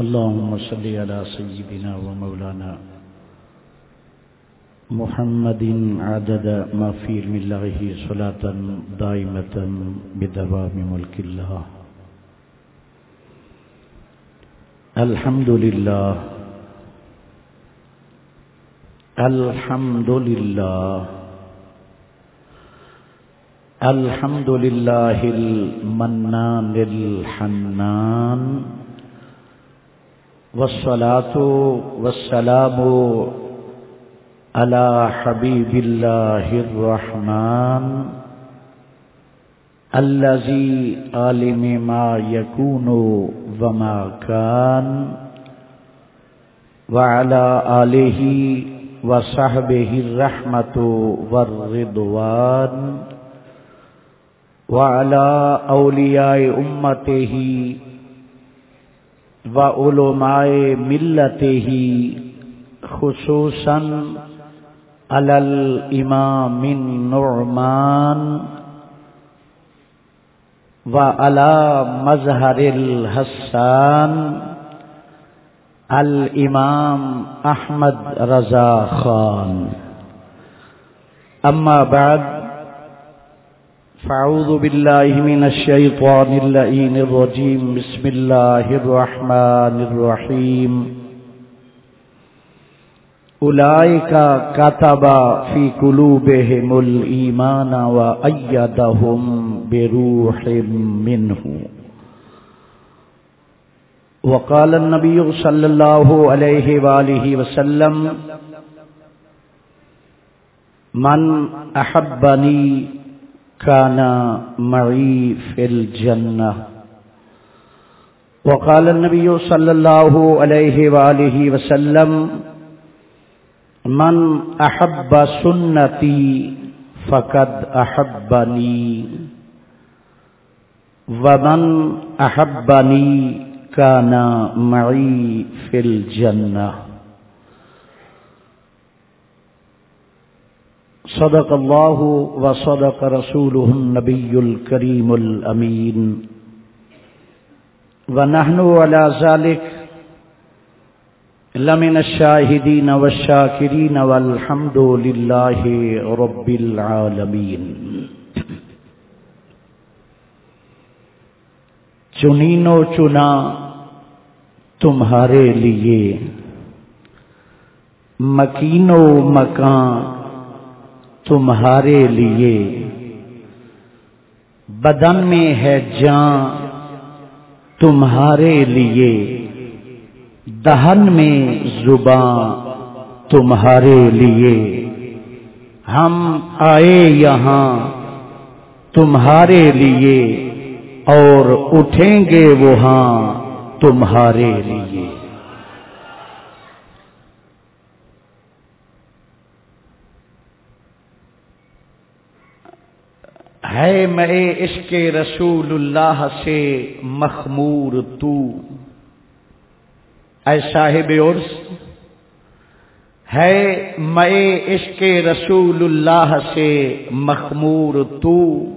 اللهم صل على سيدنا ومولانا محمد عدد ما في علم الله صلاة دائمة بدوام ملك الله. الحمد لله الحمد لله الحمد لله المنان الحنان، والصلاة والسلام على حبيب الله الرحمن الذي عالم ما يكون وما كان، وعلى آله وصحبه الرحمة والرضوان، وعلى أولياء أمته وعلماء ملته، خصوصا على الإمام النعمان وعلى مظهر الحسان الإمام أحمد رضا خان. أما بعد، فاعوذ بالله من الشيطان اللعين الرجيم. بسم الله الرحمن الرحيم. أولئك كتب في قلوبهم الإيمان وأيدهم بروح منه. وقال النبي صلى الله عليه وآله وسلم: من أحبني كان معي في الجنة. وقال النبي صلى الله عليه وآله وسلم: من أحب سنتي فقد أحبني، ومن أحبني كان معي في الجنة. صدق الله وصدق رسوله النبي الكريم الأمين، ونحن على ذلك لمن الشاهدين والشاكرين، والحمد لله رب العالمين. چنین و چنا تمہارے لیے، مکین و مکان تمہارے لیے، بدن میں ہے جان تمہارے لیے، دہن میں زبان تمہارے لیے. ہم آئے یہاں تمہارے لیے اور اٹھیں گے وہاں تمہارے لیے. ہے میں عشق رسول اللہ سے مخمور تو، اے صاحب عرس ہے میں عشق رسول اللہ سے مخمور تو،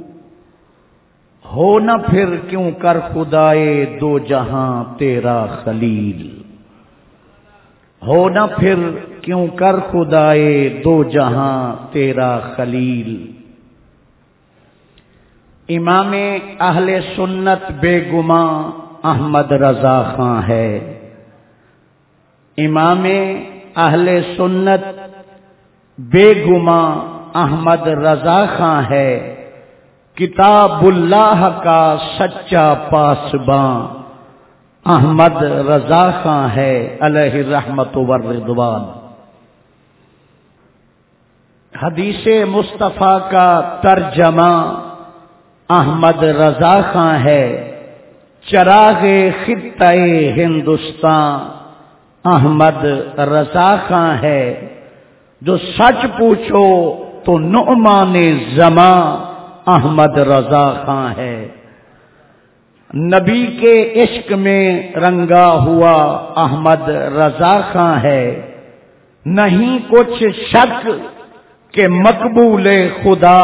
ہو نہ پھر کیوں کر خدائے دو جہاں تیرا خلیل، ہو نہ پھر کیوں کر خدائے دو جہاں تیرا خلیل. امام اہل سنت بے گماں احمد رضا خان ہے. امام اہل سنت بے گماں احمد رضا خان ہے. کتاب اللہ کا سچا پاسباں احمد رضا خان ہے، علیہ الرحمت والرضوان. حدیث مصطفیٰ کا ترجمہ احمد رضا خان ہے. چراغ خطہ ہندوستان احمد رضا خان ہے. جو سچ پوچھو تو نعمان زماں احمد رضا خان ہے. نبی کے عشق میں رنگا ہوا احمد رضا خان ہے. نہیں کچھ شک کہ مقبول خدا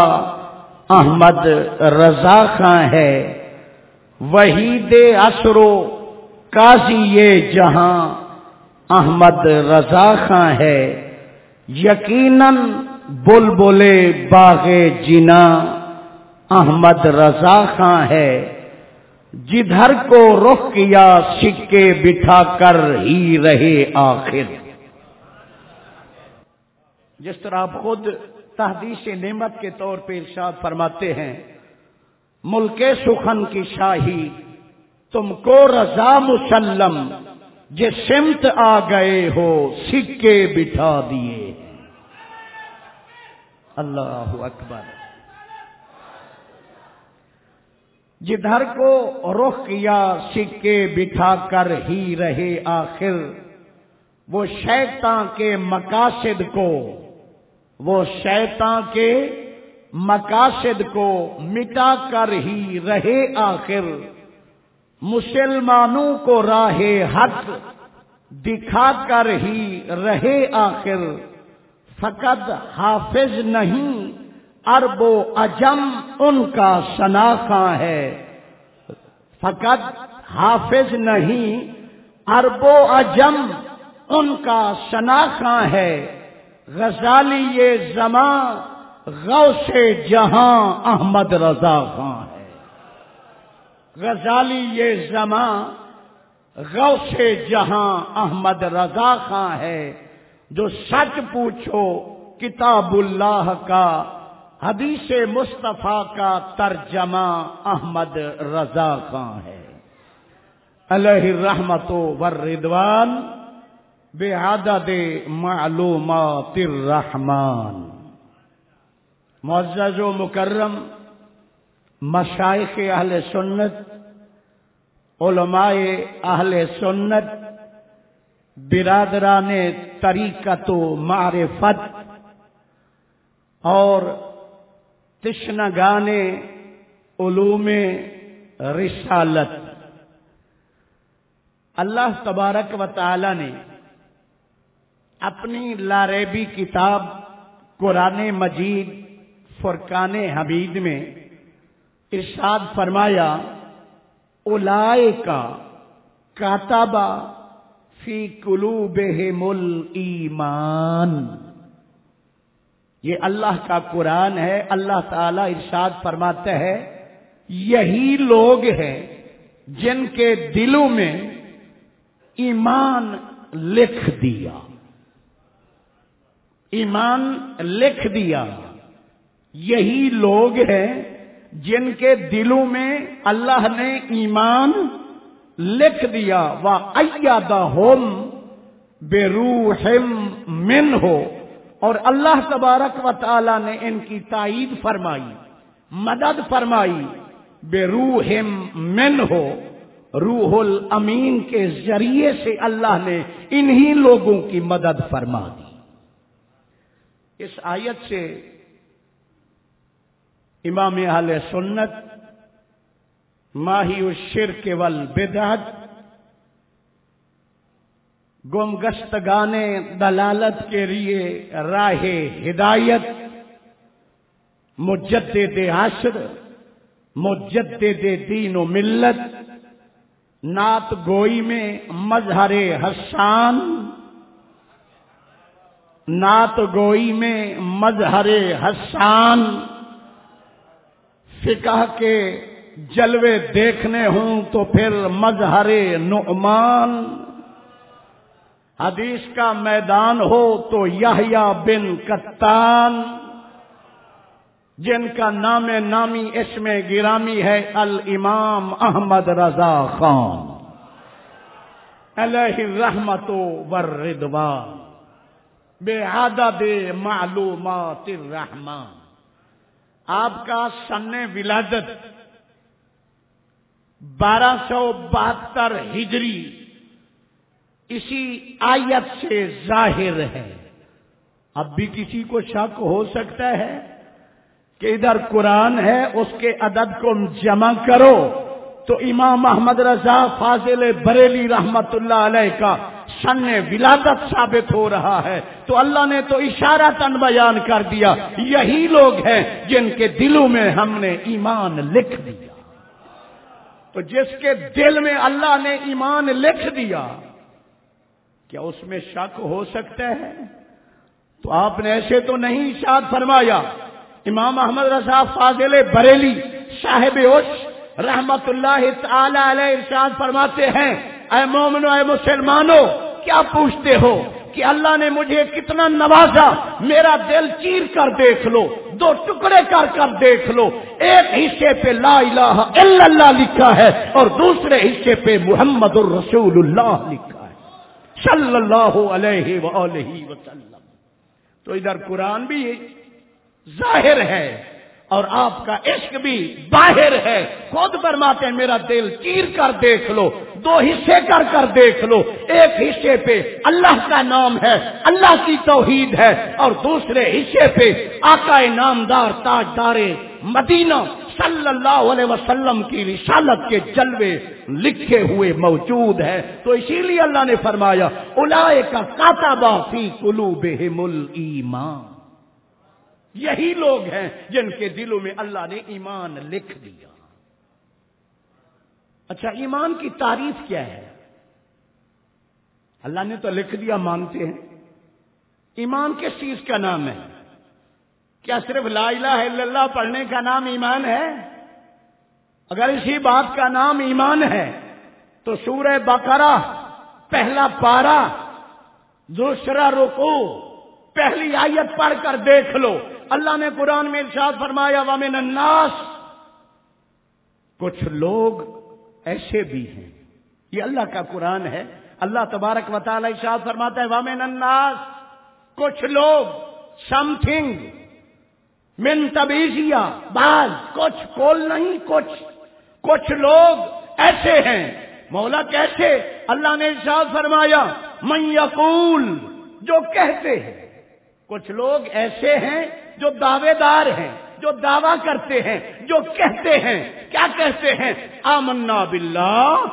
احمد رضا خان ہے. وحید عصر و قاضی یہ جہاں احمد رضا خاں ہے، یقیناً بلبلے باغ جنا احمد رضا خاں ہے، جدھر کو رخ کیا سکے بٹھا کر ہی رہے آخر۔ جس طرح آپ خود تحدیث نعمت کے طور پہ ارشاد فرماتے ہیں، ملک سخن کی شاہی تم کو رضا مسلم، جس سمت آ گئے ہو سکے بٹھا دیے۔ اللہ اکبر۔ جدھر کو رخ کیا سکے بٹھا کر ہی رہے آخر، وہ شیطان کے مقاصد کو، وہ شیطان کے مقاصد کو مٹا کر ہی رہے آخر، مسلمانوں کو راہ حق دکھا کر ہی رہے آخر، فقط حافظ نہیں عرب و عجم ان کا شناخواں ہے، فقط حافظ نہیں عرب و عجم ان کا شناخواں ہے، غزالی یہ زمان غوث جہاں احمد رضا خاں ہے، غزالی یہ زمان غوث جہاں احمد رضا خاں ہے، جو سچ پوچھو کتاب اللہ کا حدیث مصطفیٰ کا ترجمہ احمد رضا خاں ہے، علیہ الرحمت والرضوان بعدد معلومات الرحمن۔ معزز و مکرم مشائخ اہل سنت، علماء اہل سنت، برادران طریقت و معرفت اور تشنگان علوم رسالت، اللہ تبارک و تعالی نے اپنی لاریبی کتاب قرآن مجید فرقان حمید میں ارشاد فرمایا، اولئک کتب فی قلوبہم الایمان۔ یہ اللہ کا قرآن ہے، اللہ تعالی ارشاد فرماتا ہے یہی لوگ ہیں جن کے دلوں میں ایمان لکھ دیا، ایمان لکھ دیا، یہی لوگ ہیں جن کے دلوں میں اللہ نے ایمان لکھ دیا، وَأَيَّدَهُمْ بِرُوحٍ مِّنْهُ، اور اللہ تبارک و تعالی نے ان کی تائید فرمائی، مدد فرمائی، بِرُوحٍ مِّنْهُ، روح الامین کے ذریعے سے اللہ نے انہی لوگوں کی مدد فرما دی۔ اس آیت سے امام اہل سنت ماہی الشرک والبدعت، گمگشتگان دلالت کے لیے راہ ہدایت، مجدد عصر، مجدد دین و ملت، نعت گوئی میں مظہر حسان، نعت گوئی میں مظہر حسان، فقہ کے جلوے دیکھنے ہوں تو پھر مظہر نعمان، حدیث کا میدان ہو تو یحییٰ بن قطان، جن کا نام نامی اسم گرامی ہے الامام احمد رضا خان علیہ الرحمت والرضوان بعدد معلومات الرحمن۔ آپ کا سن ولادت 1272 ہجری اسی آیت سے ظاہر ہے۔ اب بھی کسی کو شک ہو سکتا ہے کہ ادھر قرآن ہے اس کے عدد کو جمع کرو تو امام احمد رضا فاضل بریلی رحمت اللہ علیہ کا سن ولادت ثابت ہو رہا ہے، تو اللہ نے تو اشارتاً بیان کر دیا یہی لوگ ہیں جن کے دلوں میں ہم نے ایمان لکھ دیا۔ تو جس کے دل میں اللہ نے ایمان لکھ دیا کیا اس میں شک ہو سکتا ہے؟ تو آپ نے ایسے تو نہیں ارشاد فرمایا. امام احمد رضا فاضل بریلی صاحب عش رحمت اللہ تعالی علیہ ارشاد فرماتے ہیں اے مومنو اے مسلمانوں کیا پوچھتے ہو کہ اللہ نے مجھے کتنا نوازا. میرا دل چیر کر دیکھ لو, 2 ٹکڑے کر کر دیکھ لو. ایک حصے پہ لا الہ الا اللہ لکھا ہے اور دوسرے حصے پہ محمد الرسول اللہ لکھا ہے صلی اللہ علیہ وآلہ وسلم. تو ادھر قرآن بھی ظاہر ہے اور آپ کا عشق بھی باہر ہے. خود فرماتے ہیں میرا دل چیر کر دیکھ لو, 2 حصے کر کر دیکھ لو. ایک حصے پہ اللہ کا نام ہے, اللہ کی توحید ہے, اور دوسرے حصے پہ آقا نامدار تاجدار مدینہ صلی اللہ علیہ وسلم کی رسالت کے جلوے لکھے ہوئے موجود ہے. تو اسی لیے اللہ نے فرمایا اولئک کتب فی قلوبہم الایمان, یہی لوگ ہیں جن کے دلوں میں اللہ نے ایمان لکھ دیا. اچھا ایمان کی تعریف کیا ہے؟ اللہ نے تو لکھ دیا, مانتے ہیں. ایمان کس چیز کا نام ہے؟ کیا صرف لا الہ الا اللہ پڑھنے کا نام ایمان ہے؟ اگر اسی بات کا نام ایمان ہے تو سورہ بقرہ پہلا پارہ دوسرا رکوع پہلی آیت پڑھ کر دیکھ لو. اللہ نے قرآن میں ارشاد فرمایا وَمِنَ النَّاسِ, کچھ لوگ ایسے بھی ہیں. یہ اللہ کا قرآن ہے. اللہ تبارک و تعالی ارشاد فرماتا ہے وَمِنَ النَّاسِ, کچھ لوگ, سم تھنگ من تبیزیہ, بعض, کچھ, کول نہیں, کچھ لوگ ایسے ہیں. مولا کیسے؟ اللہ نے ارشاد فرمایا من یقول, جو کہتے ہیں. کچھ لوگ ایسے ہیں جو دعوے دار ہیں, جو دعویٰ کرتے ہیں, جو کہتے ہیں. کیا کہتے ہیں؟ آمنا باللہ,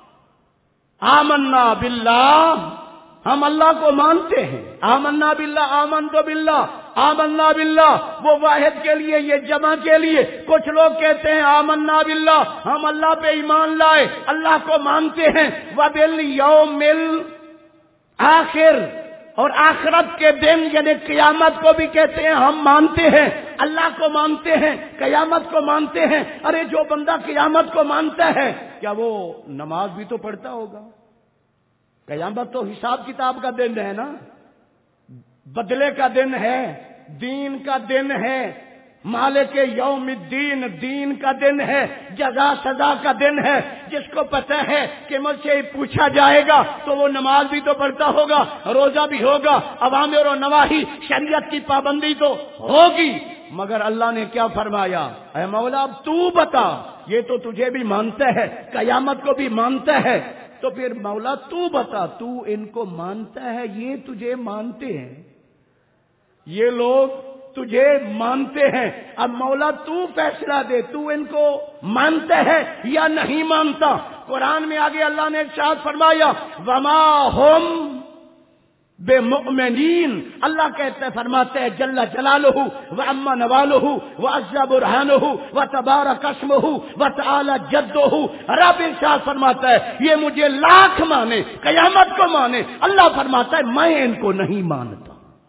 آمنا باللہ, ہم اللہ کو مانتے ہیں. آمنا باللہ, آمنت باللہ, آمنا باللہ, وہ واحد کے لیے, یہ جمع کے لیے. کچھ لوگ کہتے ہیں آمنا باللہ, ہم اللہ پہ ایمان لائے, اللہ کو مانتے ہیں. وبالیوم الآخر, اور آخرت کے دن یعنی قیامت کو بھی کہتے ہیں ہم مانتے ہیں. اللہ کو مانتے ہیں, قیامت کو مانتے ہیں. ارے جو بندہ قیامت کو مانتا ہے کیا وہ نماز بھی تو پڑھتا ہوگا؟ قیامت تو حساب کتاب کا دن ہے نا, بدلے کا دن ہے, دین کا دن ہے, مالک یوم الدین, دین کا دن ہے, جزا سزا کا دن ہے. جس کو پتہ ہے کہ مجھ سے پوچھا جائے گا تو وہ نماز بھی تو پڑھتا ہوگا, روزہ بھی ہوگا, اوامر و نواہی شریعت کی پابندی تو ہوگی. مگر اللہ نے کیا فرمایا؟ اے مولا اب تو بتا, یہ تو تجھے بھی مانتا ہے, قیامت کو بھی مانتا ہے, تو پھر مولا تو بتا, تو ان کو مانتا ہے, یہ تجھے مانتے ہیں, یہ لوگ تجھے مانتے ہیں. اب مولا تو فیصلہ دے, تو ان کو مانتا ہے یا نہیں مانتا. قرآن میں آگے اللہ نے ارشاد فرمایا وما ہم بمؤمنین, اللہ کہتے ہیں فرماتے ہیں جل جلالہ وعما نوالہ وعز برہانہ وتبارک اسمہ وتعالی جدہ. رب ارشاد فرماتا ہے یہ مجھے لاکھ مانے, قیامت کو مانے, اللہ فرماتا ہے میں ان کو نہیں مانتا.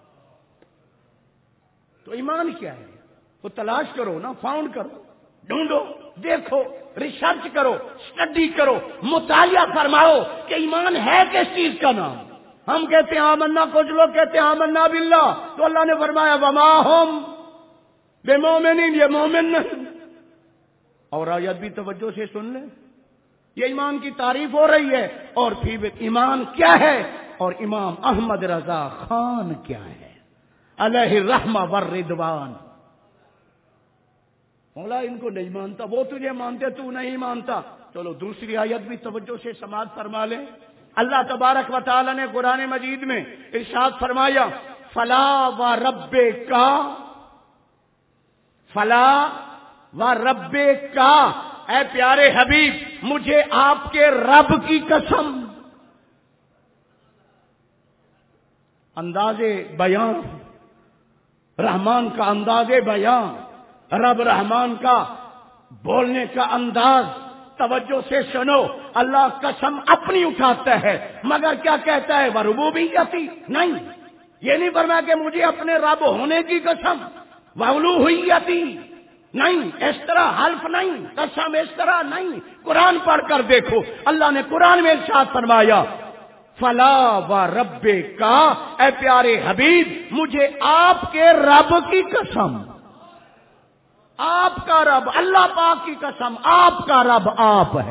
تو ایمان کیا ہے؟ وہ تلاش کرو نا, فاؤنڈ کرو, ڈھونڈو, دیکھو, ریسرچ کرو, اسٹڈی کرو, مطالعہ فرماؤ کہ ایمان ہے کس چیز کا نام. ہم کہتے ہیں آمنا, کچھ لوگ کہتے ہیں آمنا باللہ, تو اللہ نے فرمایا وما ہم بمؤمنین, یہ مومن نہیں. اور آیت بھی توجہ سے سن لیں, یہ ایمان کی تعریف ہو رہی ہے. اور پھر ایمان کیا ہے, اور امام احمد رضا خان کیا ہے علیہ الرحمہ والرضوان. مولا ان کو نہیں مانتا, وہ تجھے مانتے, تو نہیں مانتا. چلو دوسری آیت بھی توجہ سے سماعت فرما لیں. اللہ تبارک و تعالی نے قرآن مجید میں ارشاد فرمایا فلا و ربکا, فلا و ربکا, اے پیارے حبیب مجھے آپ کے رب کی قسم. انداز بیان رحمان کا, انداز بیان رب رحمان کا, بولنے کا انداز توجہ سے سنو، اللہ قسم اپنی اٹھاتا ہے، مگر کیا کہتا ہے؟ وربوبیتی، نہیں، یہ نہیں فرمایا کہ مجھے اپنے رب ہونے کی قسم، وَأُلُوهِيَّتِي نہیں، اس طرح حلف نہیں، قسم اس طرح نہیں۔ قرآن پڑھ کر دیکھو، اللہ نے قرآن میں ارشاد فرمایا فلا وَرَبِّكَ، اے پیارے حبیب مجھے آپ کے رب کی قسم، آپ کا رب، اللہ پاک کی قسم، آپ کا رب آپ ہے۔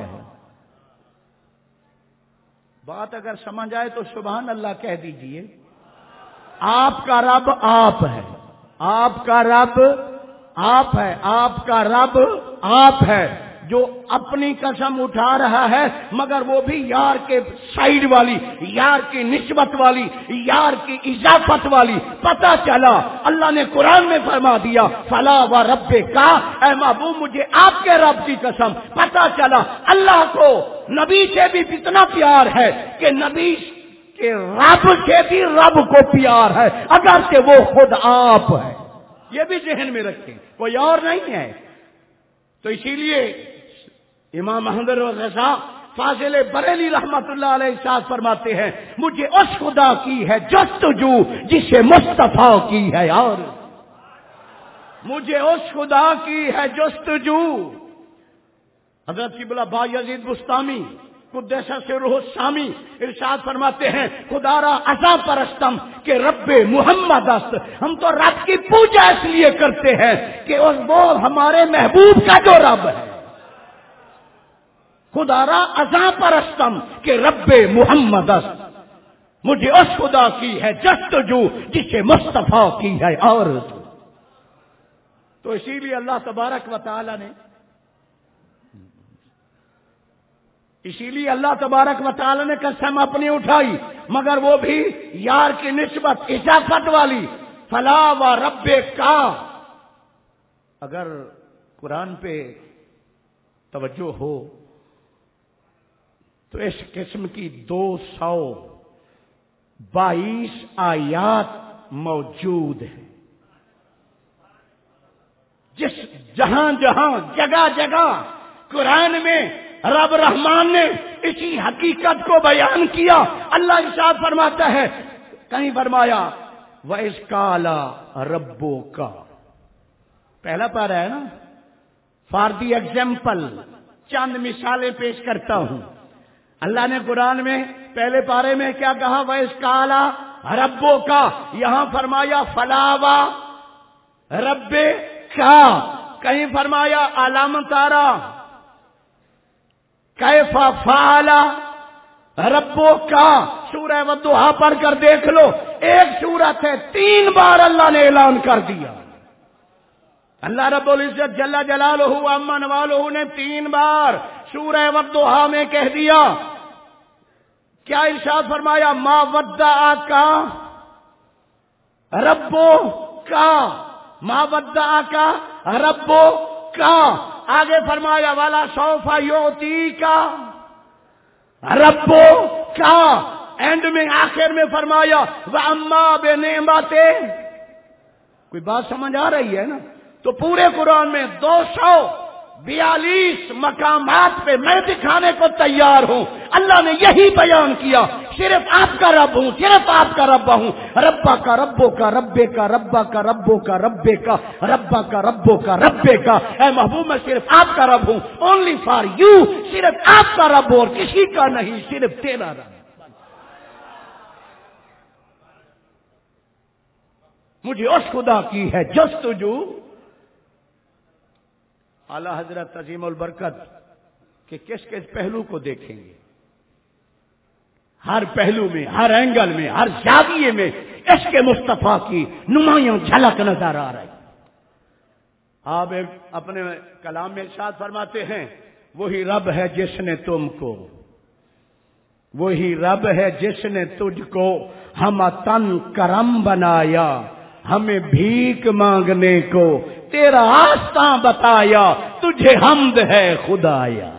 بات اگر سمجھ آئے تو سبحان اللہ کہہ دیجئے۔ آپ کا رب آپ ہے، آپ کا رب آپ ہے، آپ کا رب آپ ہے، جو اپنی قسم اٹھا رہا ہے مگر وہ بھی یار کے سائیڈ والی، یار کی نسبت والی، یار کی اضافت والی۔ پتہ چلا اللہ نے قرآن میں فرما دیا فلا وربک، اے محبوب مجھے آپ کے رب کی قسم۔ پتہ چلا اللہ کو نبی سے بھی اتنا پیار ہے کہ نبی کے رب سے بھی رب کو پیار ہے، اگرچہ وہ خود آپ ہے۔ یہ بھی ذہن میں رکھیں، کوئی اور نہیں ہے۔ تو اسی لیے امام احمد رضا فاضل بریلی رحمت اللہ علیہ ارشاد فرماتے ہیں مجھے اس خدا کی ہے جستجو جسے مصطفیٰ کی ہے یار، مجھے اس خدا کی ہے جستجو۔ حضرت قبلہ بایزید بستامی قدس سرہ السامی ارشاد فرماتے ہیں خدا را عزا پرستم کہ رب محمد است، ہم تو رب کی پوجا اس لیے کرتے ہیں کہ وہ ہمارے محبوب کا جو رب ہے۔ خدا را عزا پرستم کہ رب محمد است، مجھے اس خدا کی ہے جستجو جسے مصطفیٰ کی ہے عورت۔ تو اسی لیے اللہ تبارک و تعالی نے، اسی لیے اللہ تبارک و تعالی نے قسم اپنی اٹھائی مگر وہ بھی یار کی نسبت اضافت والی، فلا وربک۔ اگر قرآن پہ توجہ ہو تو اس قسم کی 222 آیات موجود ہیں، جس جہاں جہاں جگہ جگہ قرآن میں رب رحمان نے اسی حقیقت کو بیان کیا۔ اللہ ارشاد فرماتا ہے، کہیں فرمایا وَإِذْ قَالَ رَبُّكَ، پہلا پارہ ہے نا، فار دی ایگزامپل چند مثالیں پیش کرتا ہوں۔ اللہ نے قرآن میں پہلے پارے میں کیا کہا؟ وَإِذْ قَالَ رَبُّكَ، یہاں فرمایا فَلَا وَرَبِّكَ، کہیں فرمایا أَلَمْ تَرَ کیف فعل ربک۔ سورہ والضحیٰ پڑھ کر دیکھ لو، ایک سورت ہے 3 بار اللہ نے اعلان کر دیا۔ اللہ رب العزت جل جلالہ عما نوالہ نے 3 بار سورہ والضحیٰ میں کہہ دیا۔ کیا ارشاد فرمایا؟ ما ودعک ربک، ما ودعک ربک، آگے فرمایا والا سوف یعطیک ربک، اینڈ میں آخر میں فرمایا واما بنعمت۔ کوئی بات سمجھ آ رہی ہے نا؟ تو پورے قرآن میں 242 مقامات پہ میں دکھانے کو تیار ہوں اللہ نے یہی بیان کیا، صرف آپ کا رب ہوں، صرف آپ کا رب ہوں۔ ربا کا ربو کا ربے کا ربا کا ربو کا ربے کا ربا کا ربو کا ربے کا، اے محبوب میں صرف آپ کا رب ہوں، اونلی فار یو، صرف آپ کا رب اور کسی کا نہیں، صرف تیرا رب۔ مجھے اس خدا کی ہے جستجو۔ اعلی حضرت عظیم البرکت کہ کس کس پہلو کو دیکھیں گے، ہر پہلو میں، ہر اینگل میں، ہر زاویے میں اس کے مصطفیٰ کی نمایاں جھلک نظر آ رہی۔ آپ اپنے کلام میں ارشاد فرماتے ہیں وہی رب ہے جس نے تم کو، وہی رب ہے جس نے تجھ کو ہم تن کرم بنایا، ہمیں بھیک مانگنے کو تیرا آستاں بتایا، تجھے حمد ہے خدایا۔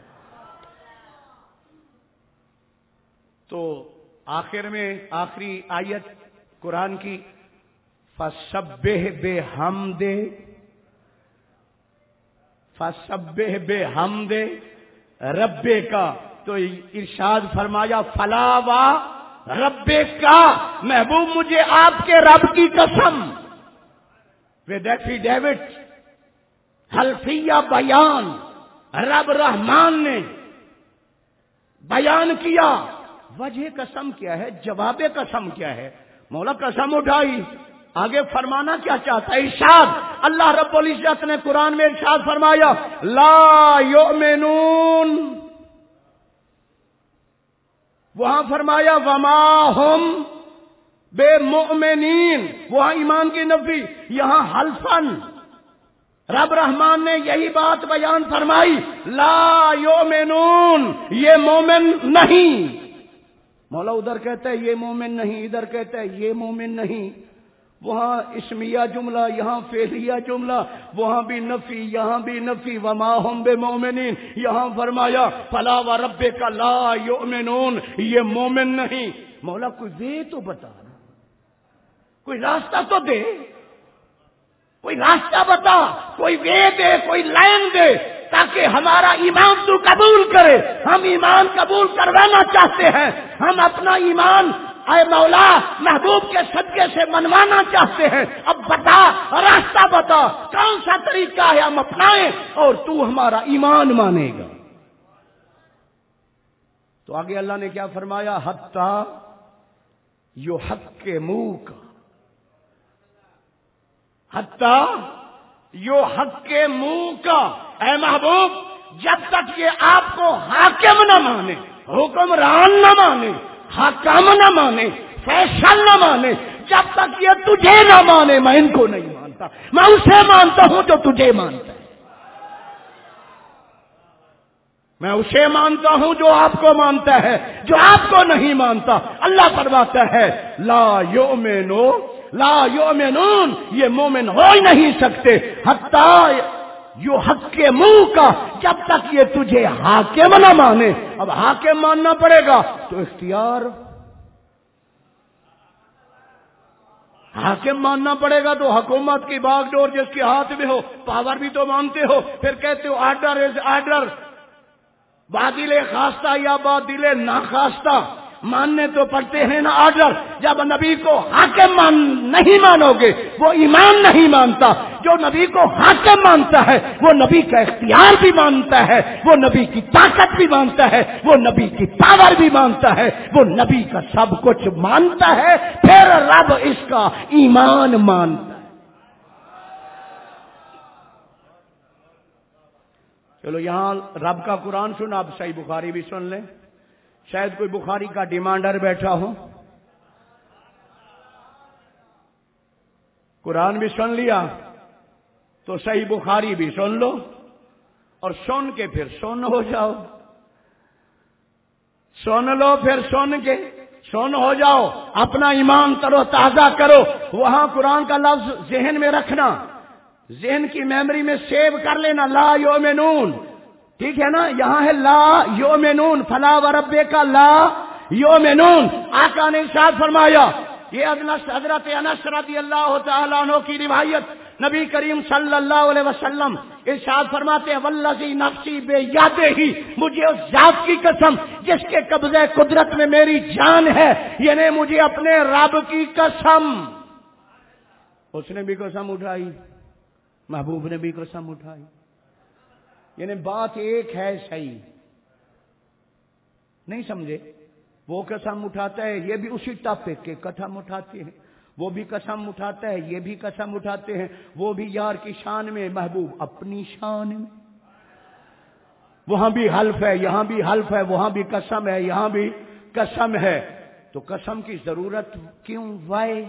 تو آخر میں آخری آیت قرآن کی فسبح بحمد، فسبح بحمد ربے کا، تو ارشاد فرمایا فلا و ربے کا، محبوب مجھے آپ کے رب کی قسم. ود ایفیڈیوٹ، حلفیہ بیان، رب رحمان نے بیان کیا. وجہ قسم کیا ہے، جواب قسم کیا ہے؟ مولا قسم اٹھائی. آگے فرمانا کیا چاہتا ہے؟ ارشاد اللہ رب العزت نے قرآن میں ارشاد فرمایا لا یؤمنون. وہاں فرمایا وما ہم بے مؤمنین، وہاں ایمان کی نفی، یہاں حلفن. رب رحمان نے یہی بات بیان فرمائی لا یؤمنون، یہ مومن نہیں. مولا ادھر کہتا ہے یہ مومن نہیں، ادھر کہتا ہے یہ مومن نہیں. وہاں اسمیہ جملہ، یہاں فعلیہ جملہ، وہاں بھی نفی یہاں بھی نفی. وما ہم بمؤمنین، یہاں فرمایا فلا وربک لا یؤمنون، یہ مومن نہیں. مولا کوئی وے تو بتا، کوئی راستہ تو دے، کوئی راستہ بتا، کوئی وے دے، کوئی لائن دے تاکہ ہمارا ایمان تو قبول کرے. ہم ایمان قبول کروانا چاہتے ہیں، ہم اپنا ایمان اے مولا محبوب کے صدقے سے منوانا چاہتے ہیں. اب بتا، راستہ بتا، کون سا طریقہ ہے ہم اپنائیں اور تو ہمارا ایمان مانے گا. تو آگے اللہ نے کیا فرمایا؟ حتی یحکموک، حتی یحکموک. اے محبوب جب تک یہ آپ کو حاکم نہ مانے، حکمران نہ مانے، حاکم نہ مانے، فیصل نہ مانے، جب تک یہ تجھے نہ مانے میں ان کو نہیں مانتا. میں اسے مانتا ہوں جو تجھے مانتا ہے، میں اسے مانتا ہوں جو آپ کو مانتا ہے، جو آپ کو نہیں مانتا. اللہ فرماتا ہے لا یؤمنو لا یؤمنون، یہ مومن ہو ہی نہیں سکتے حتی یحکموک، جب تک یہ تجھے حاکم نہ مانے. اب حاکم ماننا پڑے گا تو اختیار، حاکم ماننا پڑے گا تو حکومت کی باغ ڈور جس کے ہاتھ میں ہو، پاور بھی تو مانتے ہو. پھر کہتے ہو آرڈر از آرڈر، بادل خواستہ یا بادل ناخواستہ ماننے تو پڑتے ہیں نا آرڈر. جب نبی کو حاکم نہیں مانو گے وہ ایمان نہیں مانتا. جو نبی کو حاکم مانتا ہے وہ نبی کا اختیار بھی مانتا ہے، وہ نبی کی طاقت بھی مانتا ہے، وہ نبی کی پاور بھی مانتا ہے، وہ نبی کا سب کچھ مانتا ہے. پھر رب اس کا ایمان مانتا ہے. چلو یہاں رب کا قرآن سن، آپ صحیح بخاری بھی سن لیں. شاید کوئی بخاری کا ڈیمانڈر بیٹھا ہو. قرآن بھی سن لیا تو صحیح بخاری بھی سن لو، اور سن کے پھر سن ہو جاؤ. سن لو پھر سن کے سن ہو جاؤ، اپنا ایمان ترو تازہ کرو. وہاں قرآن کا لفظ ذہن میں رکھنا، ذہن کی میموری میں سیو کر لینا. لا یؤمنون، ٹھیک ہے نا؟ یہاں ہے لا یؤمنون، فلا وربک لا یؤمنون. آقا نے ارشاد فرمایا، یہ حضرت انس رضی اللہ تعالیٰ عنہ کی روایت، نبی کریم صلی اللہ علیہ وسلم ارشاد فرماتے ہیں والذی نفسی بیدہ، مجھے اس ذات کی قسم جس کے قبضے قدرت میں میری جان ہے، یعنی مجھے اپنے رب کی قسم. اس نے بھی قسم اٹھائی، محبوب نے بھی قسم اٹھائی. یعنی بات ایک ہے، صحیح نہیں سمجھے؟ وہ قسم اٹھاتا ہے، یہ بھی اسی ٹاپک کے قسم اٹھاتے ہیں. وہ بھی قسم اٹھاتا ہے، یہ بھی قسم اٹھاتے ہیں. وہ بھی یار کی شان میں، محبوب اپنی شان میں. وہاں بھی حلف ہے، یہاں بھی حلف ہے، وہاں بھی قسم ہے، یہاں بھی قسم ہے. تو قسم کی ضرورت کیوں؟ وائی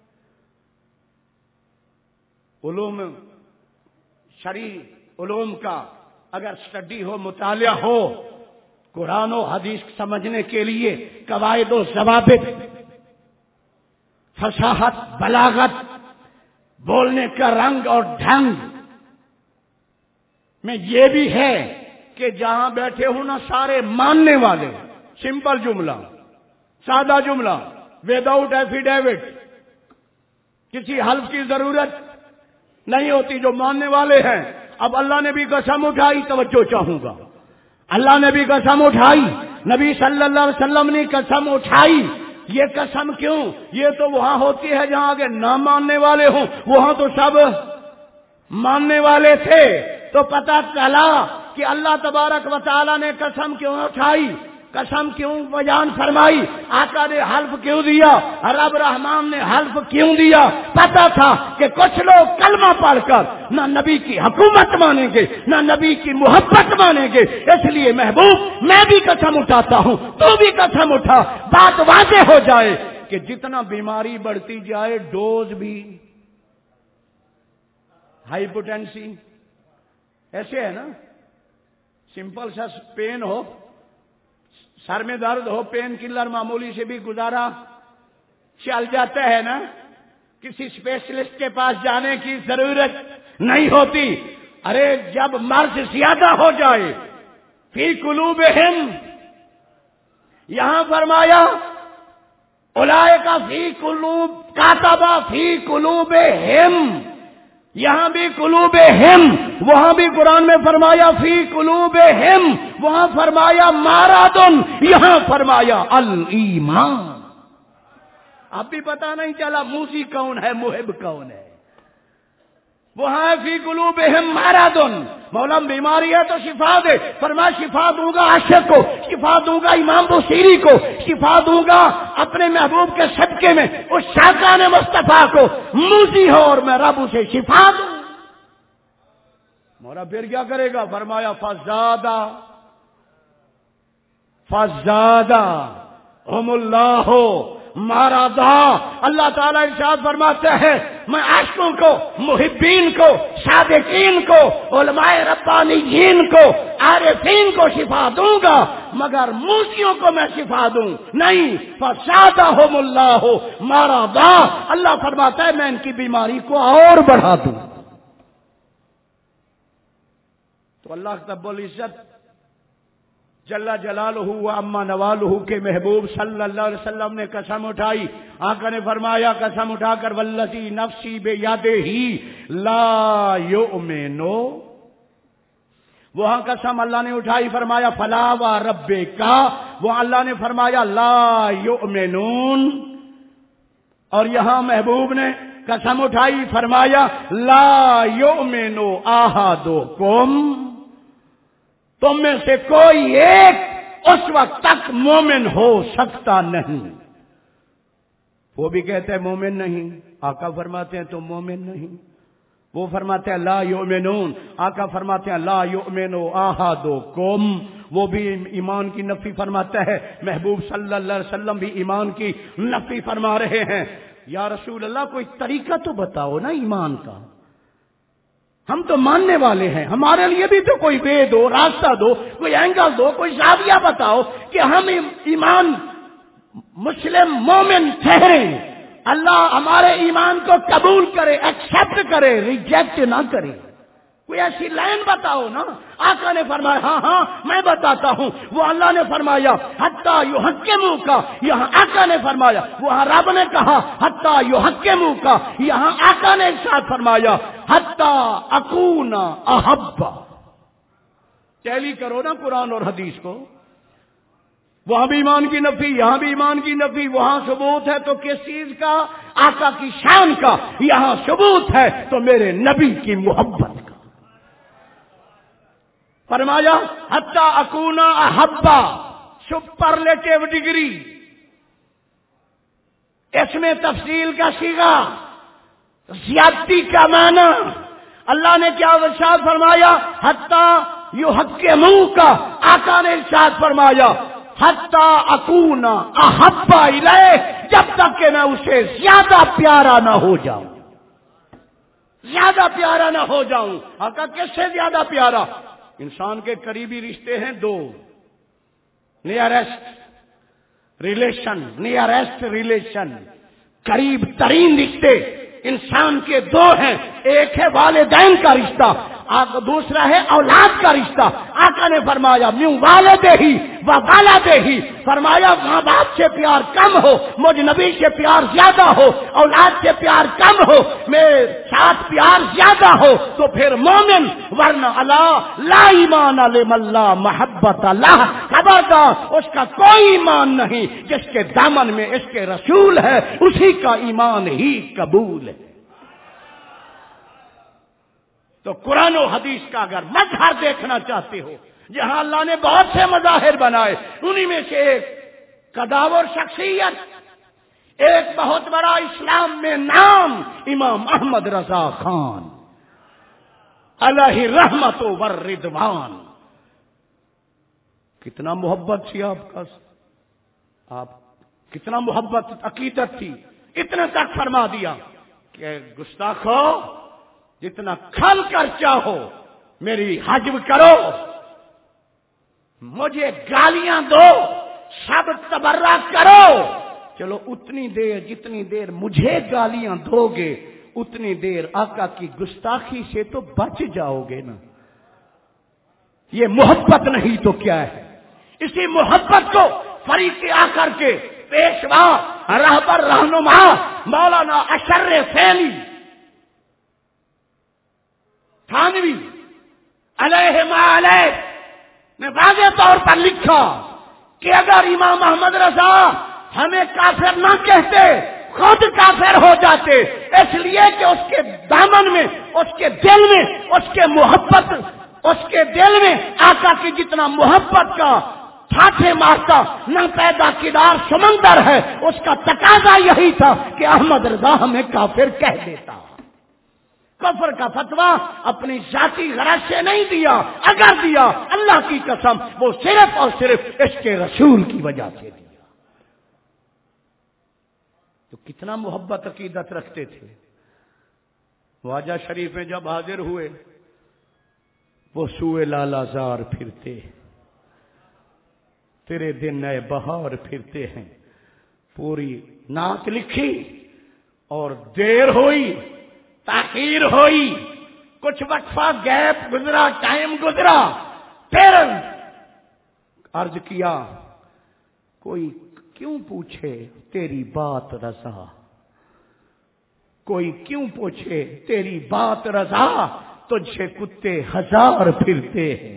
علوم شرعی علوم کا اگر سٹڈی ہو، مطالعہ ہو، قرآن و حدیث سمجھنے کے لیے قواعد و ضوابط، فصاحت، بلاغت، بولنے کا رنگ اور ڈھنگ میں یہ بھی ہے کہ جہاں بیٹھے ہوں نا سارے ماننے والے، سمپل جملہ، سادہ جملہ، وداؤٹ ایفیڈیوٹ، کسی حلف کی ضرورت نہیں ہوتی، جو ماننے والے ہیں. اب اللہ نے بھی قسم اٹھائی، توجہ چاہوں گا. اللہ نے بھی قسم اٹھائی، نبی صلی اللہ علیہ وسلم نے قسم اٹھائی. یہ قسم کیوں؟ یہ تو وہاں ہوتی ہے جہاں کے نہ ماننے والے ہوں، وہاں تو سب ماننے والے تھے. تو پتہ چلا کہ اللہ تبارک و تعالیٰ نے قسم کیوں اٹھائی، قسم کیوں بیان فرمائی، آقا نے حلف کیوں دیا، رب رحمان نے حلف کیوں دیا. پتا تھا کہ کچھ لوگ کلمہ پڑھ کر نہ نبی کی حکومت مانیں گے نہ نبی کی محبت مانیں گے. اس لیے محبوب میں بھی قسم اٹھاتا ہوں، تو بھی قسم اٹھا. بات واضح ہو جائے کہ جتنا بیماری بڑھتی جائے ڈوز بھی. ہائپوٹینسی ایسے ہے نا، سمپل سا پین ہو، سر میں درد ہو، پین کلر معمولی سے بھی گزارا چل جاتا ہے نا، کسی اسپیشلسٹ کے پاس جانے کی ضرورت نہیں ہوتی. ارے جب مرض زیادہ ہو جائے، فی قلوبہم، یہاں فرمایا اولئک فی قلوب کاتب فی قلوبہم، یہاں بھی قلوبہم، وہاں بھی قرآن میں فرمایا فی قلوبہم، وہاں فرمایا مارادن، یہاں فرمایا الایمان. اب بھی پتا نہیں چلا موسی کون ہے محب کون ہے. وہاں فی قلوبہم مارادن، مولا بیماری ہے تو شفا دے. فرمایا شفا دوں گا عاشق کو، شفا دوں گا امام بصیری کو، شفا دوں گا اپنے محبوب کے صدقے میں اس شاکان مصطفیٰ کو. موسی ہو اور میں رب اسے شفا دوں. مولا پھر کیا کرے گا؟ فرمایا فزادہ ہم اللہ مارادا. اللہ تعالیٰ ارشاد فرماتے ہیں میں عاشقوں کو، محبین کو، صادقین کو، علماء ربانیین کو، عارفین کو شفا دوں گا، مگر موسیوں کو میں شفا دوں نہیں. فزادہم اللہ مارادا. اللہ فرماتا ہے میں ان کی بیماری کو اور بڑھا دوں. تو اللہ رب العزت جل جلالہ و اما نوالہ کے محبوب صلی اللہ علیہ وسلم نے قسم اٹھائی. آقا نے فرمایا قسم اٹھا کر والذی نفسی بیدہ لا یؤمنو، وہاں قسم اللہ نے اٹھائی فرمایا فلا و ربک، وہ اللہ نے فرمایا لا یؤمنون. اور یہاں محبوب نے قسم اٹھائی فرمایا لا یؤمنو احدکم، تم میں سے کوئی ایک اس وقت تک مومن ہو سکتا نہیں. وہ بھی کہتے ہیں مومن نہیں، آقا فرماتے ہیں تم مومن نہیں. وہ فرماتے ہیں لا یؤمنون، آقا فرماتے ہیں لا یؤمنو احدکم. وہ بھی ایمان کی نفی فرماتا ہے، محبوب صلی اللہ علیہ وسلم بھی ایمان کی نفی فرما رہے ہیں. یا رسول اللہ کوئی طریقہ تو بتاؤ نا ایمان کا، ہم تو ماننے والے ہیں، ہمارے لیے بھی تو کوئی وے دو، راستہ دو، کوئی اینگل دو، کوئی زاویہ بتاؤ کہ ہم ایمان مسلم مومن ٹھہریں. اللہ ہمارے ایمان کو قبول کرے، ایکسپٹ کرے، ریجیکٹ نہ کرے. کوئی ایسی لائن بتاؤ نا. آقا نے فرمایا ہاں میں بتاتا ہوں. وہ اللہ نے فرمایا حتی یحکموک، یہاں آقا نے فرمایا. وہاں رب نے کہا حتی یحکموک، یہاں آقا نے ارشاد فرمایا حتی اکون احب. ٹیلی کرو نا قرآن اور حدیث کو. وہاں بھی ایمان کی نفی، یہاں بھی ایمان کی نفی. وہاں ثبوت ہے تو کس چیز کا؟ آقا کی شان کا. یہاں ثبوت ہے تو میرے نبی کی محبت کا. فرمایا حتی اکون احب، سپرلیٹو ڈگری، اس میں تفصیل کا صیغہ، زیادتی کا معنی. اللہ نے کیا ارشاد فرمایا حتی یحکموک، آقا نے ارشاد فرمایا حتی اکون احب الیہ، جب تک کہ میں اسے زیادہ پیارا نہ ہو جاؤں. زیادہ پیارا نہ ہو جاؤں. آقا کس سے زیادہ پیارا؟ انسان کے قریبی رشتے ہیں دو، نیئرسٹ ریلیشن، قریب ترین رشتے انسان کے دو ہیں. ایک ہے والدین کا رشتہ، دوسرا ہے اولاد کا رشتہ. آقا نے فرمایا من والدہ و والدہ، فرمایا ماں باپ سے پیار کم ہو، مجھ نبی سے پیار زیادہ ہو، اولاد سے پیار کم ہو، میرے ساتھ پیار زیادہ ہو تو پھر مومن، ورنہ اللہ لا ایمان لمن لا محبت اللہ، خبردار اس کا کوئی ایمان نہیں جس کے دامن میں اس کے رسول ہے، اسی کا ایمان ہی قبول ہے. تو قرآن و حدیث کا اگر مظہر دیکھنا چاہتے ہو، جہاں اللہ نے بہت سے مظاہر بنائے، انہی میں سے ایک قداور شخصیت، ایک بہت بڑا اسلام میں نام، امام احمد رضا خان علیہ رحمت و رضوان. کتنا محبت تھی آپ کا، آپ کتنا محبت عقیدت تھی، اتنا تک فرما دیا کہ گستاخو جتنا کھل کر چاہو میری حجب کرو، مجھے گالیاں دو، سب تبرہ کرو، چلو اتنی دیر جتنی دیر مجھے گالیاں دو گے اتنی دیر آقا کی گستاخی سے تو بچ جاؤ گے نا. یہ محبت نہیں تو کیا ہے؟ اسی محبت کو فریق آ کر کے پیشوا رہبر رہنما مولانا اشر فیلی تھانوی علیہ ما علیہ نے واضح طور پر لکھا کہ اگر امام احمد رضا ہمیں کافر نہ کہتے خود کافر ہو جاتے، اس لیے کہ اس کے دامن میں، اس کے دل میں، اس کے محبت، اس کے دل میں آقا کی جتنا محبت کا ٹھاٹھے مارتا نہ پیدا کردار سمندر ہے، اس کا تقاضا یہی تھا کہ احمد رضا ہمیں کافر کہہ دیتا. کفر کا فتویٰ اپنی ذاتی غرض سے نہیں دیا، اگر دیا اللہ کی قسم وہ صرف اور صرف اس کے رسول کی وجہ سے دیا. تو کتنا محبت عقیدت رکھتے تھے. واجہ شریف میں جب حاضر ہوئے وہ سوئے لالا زار پھرتے، تیرے دن نئے بہار پھرتے ہیں. پوری نعت لکھی اور دیر ہوئی، تاخیر ہوئی، کچھ وقفہ گیپ گزرا، ٹائم گزرا، پھر عرض کیا کوئی کیوں پوچھے تیری بات رضا، کوئی کیوں پوچھے تیری بات رضا، تجھ سے کتے ہزار پھرتے ہیں.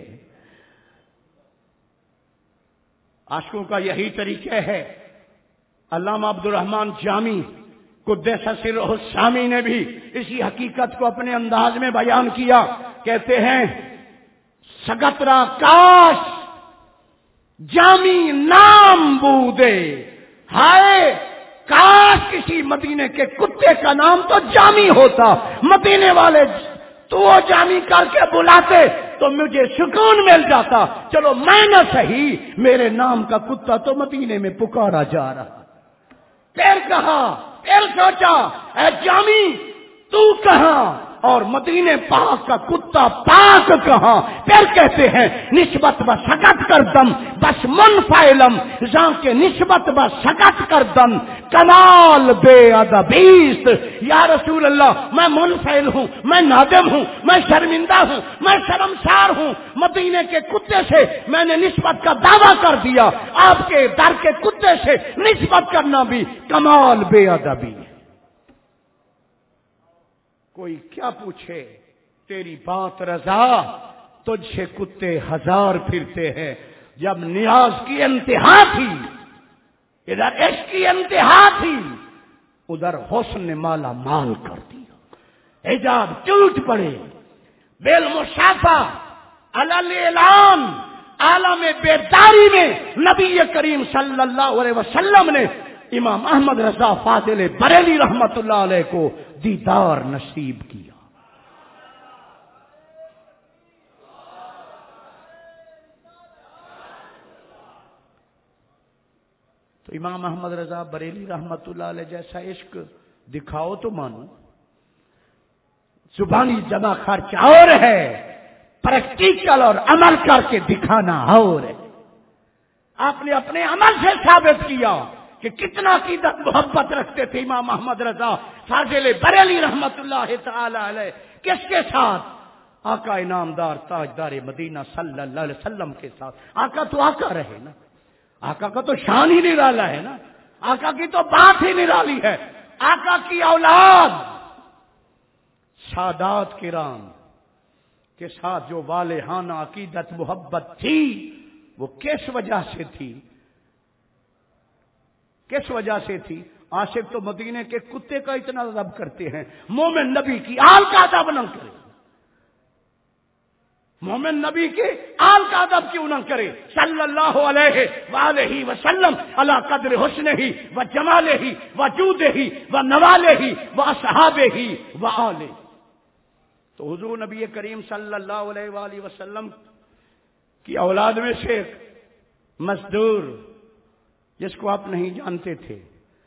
عاشقوں کا یہی طریقہ ہے. علامہ عبدالرحمن جامی قدس سرہ السامی نے بھی اسی حقیقت کو اپنے انداز میں بیان کیا. کہتے ہیں سگترا کاش جامی نام بودے، ہائے کاش کسی مدینے کے کتے کا نام تو جامی ہوتا، مدینے والے تو وہ جامی کر کے بلاتے تو مجھے سکون مل جاتا. چلو میں نہ صحیح، میرے نام کا کتا تو مدینے میں پکارا جا رہا. پھر کہا، پھر سوچا اے جامی تو کہاں اور مدینے پاک کا کتا پاک کہاں. پھر کہتے ہیں نسبت و سکت کر دم بس منفعلم، جہاں کے نسبت و سکت کر دم کمال بے ادبیست. یا رسول اللہ میں منفعل ہوں، میں نادم ہوں، میں شرمندہ ہوں، میں شرمسار ہوں. مدینے کے کتے سے میں نے نسبت کا دعویٰ کر دیا، آپ کے در کے کتے سے نسبت کرنا بھی کمال بے ادبی. کوئی کیا پوچھے تیری بات رضا، تجھ سے کتے ہزار پھرتے ہیں. جب نیاز کی انتہا تھی، ادھر عشق کی انتہا تھی، ادھر حسن نے مالا مال کر دیا. حجاب ٹوٹ پڑے، بالمشافہ علل اعلان عالم بیداری میں نبی کریم صلی اللہ علیہ وسلم نے امام احمد رضا فاضل بریلی رحمت اللہ علیہ کو دیدار نصیب کیا. تو امام احمد رضا بریلی رحمت اللہ علیہ جیسا عشق دکھاؤ تو مانو. زبانی جمع خرچ اور ہے، پریکٹیکل اور عمل کر کے دکھانا اور ہے. آپ نے اپنے عمل سے ثابت کیا کہ کتنا عقیدت محبت رکھتے تھے امام احمد رضا فاضل بریلی رحمت اللہ تعالی علیہ. کس کے ساتھ؟ آقا انعامدار تاجدار مدینہ صلی اللہ علیہ وسلم کے ساتھ. آقا تو آقا رہے نا, آقا کا تو شان ہی نرالا ہے نا, آقا کی تو بات ہی نرالی ہے. آقا کی اولاد سادات کرام کے ساتھ جو والہانہ عقیدت محبت تھی وہ کس وجہ سے تھی؟ کس وجہ سے تھی؟ عاشق تو مدینے کے کتے کا اتنا ادب کرتے ہیں, مومن نبی کی آل کا ادب نہ کرے, مومن نبی کے آل کا ادب کیوں نہ کرے؟ صلی اللہ علیہ وآلہ وسلم علی قدر حسنہ و جمالہ و جودہ و نوالہ و اصحابہ و آلہ. تو حضور نبی کریم صلی اللہ علیہ وآلہ وسلم کی اولاد میں سے ایک مزدور جس کو آپ نہیں جانتے تھے,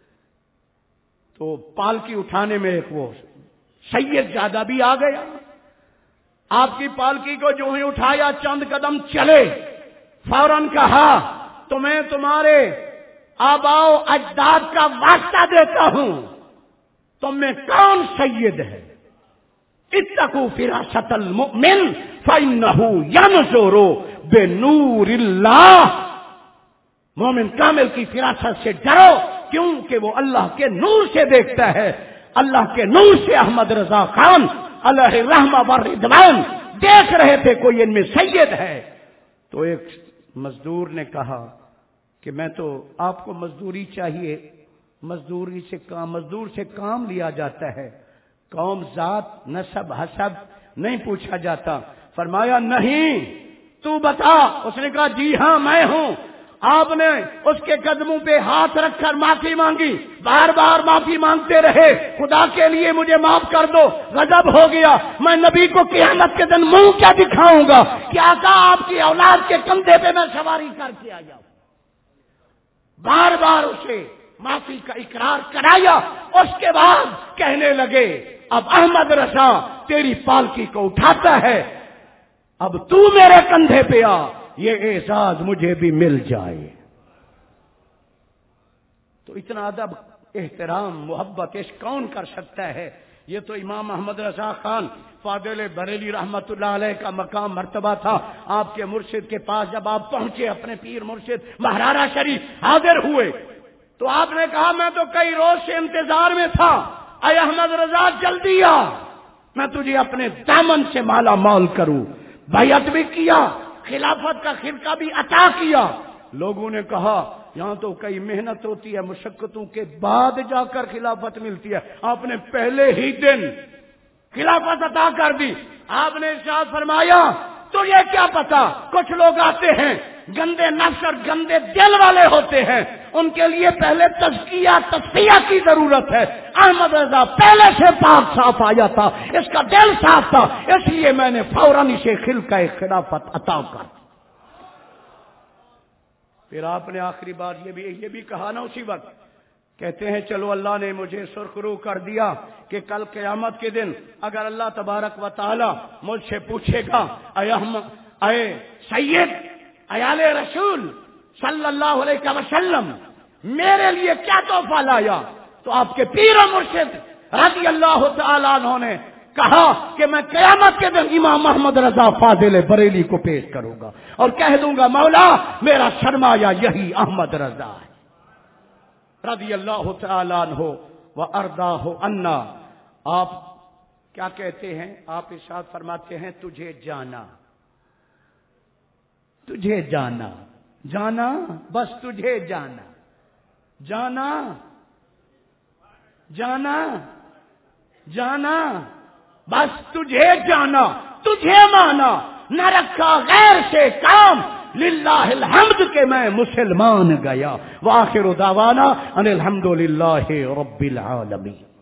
تو پالکی اٹھانے میں ایک وہ سید زادہ بھی آ گیا. آپ کی پالکی کو جو ہی اٹھایا, چند قدم چلے, فوراً کہا تمہیں تمہارے آباؤ اجداد کا واسطہ دیتا ہوں, تم میں کون سید ہے؟ اتقوا فراست المؤمن فإنہ ینظر بنور اللہ. مومن کامل کی فراست سے ڈرو, کیونکہ وہ اللہ کے نور سے دیکھتا ہے. اللہ کے نور سے احمد رضا خان علیہ رحمہ و رضوان دیکھ رہے تھے کوئی ان میں سید ہے. تو ایک مزدور نے کہا کہ میں تو آپ کو مزدوری چاہیے, مزدور سے کام لیا جاتا ہے, قوم ذات نسب حسب نہیں پوچھا جاتا. فرمایا نہیں, تو بتا. اس نے کہا جی ہاں میں ہوں. آپ نے اس کے قدموں پہ ہاتھ رکھ کر معافی مانگی, بار بار معافی مانگتے رہے, خدا کے لیے مجھے معاف کر دو. غضب ہو گیا, میں نبی کو قیامت کے دن منہ کیا دکھاؤں گا کہ آقا آپ کی اولاد کے کندھے پہ میں سواری کر کے آ جاؤں. بار بار اسے معافی کا اقرار کرایا. اس کے بعد کہنے لگے اب احمد رضا تیری پالکی کو اٹھاتا ہے, اب تو میرے کندھے پہ آ, یہ اعزاز مجھے بھی مل جائے. تو اتنا ادب احترام محبت عشق کون کر سکتا ہے؟ یہ تو امام احمد رضا خان فاضل بریلی رحمت اللہ علیہ کا مقام مرتبہ تھا. آپ کے مرشد کے پاس جب آپ پہنچے, اپنے پیر مرشد مہرارا شریف حاضر ہوئے, تو آپ نے کہا میں تو کئی روز سے انتظار میں تھا, اے احمد رضا جلدی آ, میں تجھے اپنے دامن سے مالا مال کروں. بیعت بھی کیا, خلافت کا خرقہ بھی عطا کیا. لوگوں نے کہا یہاں تو کئی محنت ہوتی ہے, مشقتوں کے بعد جا کر خلافت ملتی ہے, آپ نے پہلے ہی دن خلافت عطا کر دی. آپ نے ارشاد فرمایا تو یہ کیا پتا, کچھ لوگ آتے ہیں گندے نفس اور گندے دل والے ہوتے ہیں, ان کے لیے پہلے تزکیہ تصفیہ کی ضرورت ہے. احمد رضا پہلے سے پاک صاف آیا تھا, اس کا دل صاف تھا, اس لیے میں نے فوراً اسے خلقہ خلافت عطا کر. پھر آپ نے آخری بار یہ بھی کہا نا اسی وقت, کہتے ہیں چلو اللہ نے مجھے سرخرو کر دیا کہ کل قیامت کے دن اگر اللہ تبارک و تعالی مجھ سے پوچھے گا اے سید عیال رسول صلی اللہ علیہ وسلم میرے لیے کیا تحفہ لایا, تو آپ کے پیر و مرشد رضی اللہ تعالیٰ عنہ نے کہا کہ میں قیامت کے دن امام محمد رضا فاضل بریلی کو پیش کروں گا اور کہہ دوں گا مولا میرا سرمایہ یہی احمد رضا ہے رضی اللہ تعالیٰ عنہ و ارضاہ عنا. آپ کیا کہتے ہیں؟ آپ ارشاد فرماتے ہیں تجھے جانا, تجھے جانا, جانا بس تجھے جانا, جانا جانا جانا بس تجھے جانا, تجھے مانا, نہ رکھا غیر سے کام, للہ الحمد کہ میں مسلمان گیا. وآخر دعوانا ان الحمد للہ رب العالمین.